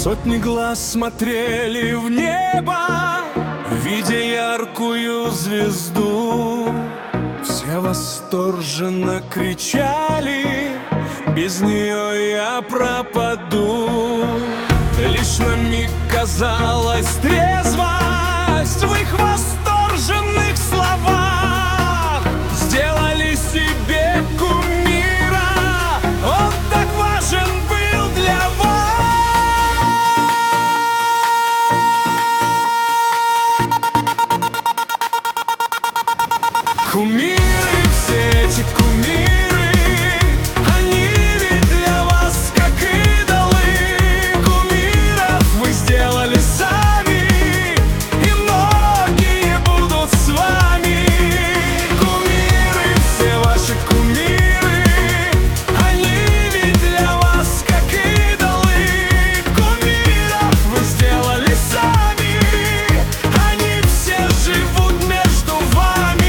Сотни глаз смотрели в небо, видя яркую звезду. Все восторженно кричали: без нее я пропаду. Лишь на миг казалась трезвость в их восторженных словах. Сделали себе кумира, он так важен был для вас. Кумиры, все эти кумиры, они ведь для вас как идолы. Кумиров вы сделали сами, и многие будут с вами. Кумиры, все ваши кумиры, они ведь для вас как идолы. Кумиров вы сделали сами, они все живут между вами.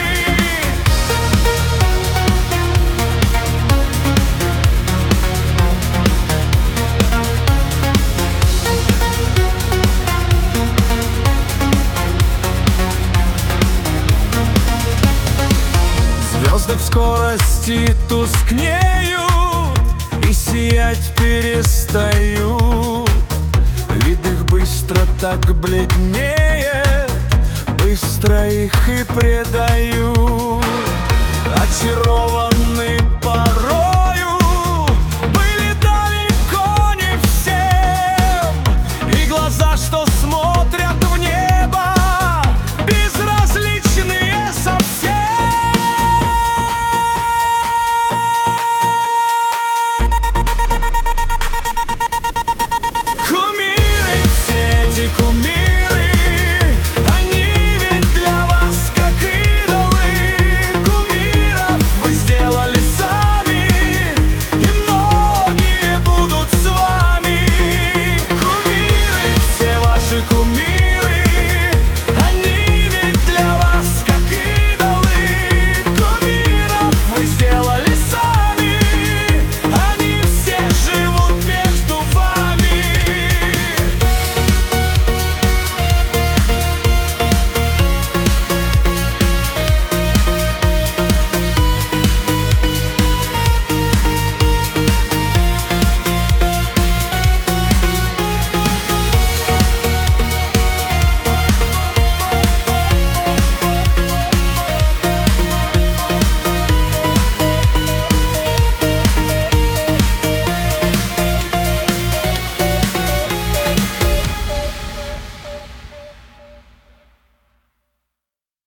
Звезды в скорости тускнеют и сиять перестают. Вид их быстро так бледнеет, быстро их и предают. Очарованный порой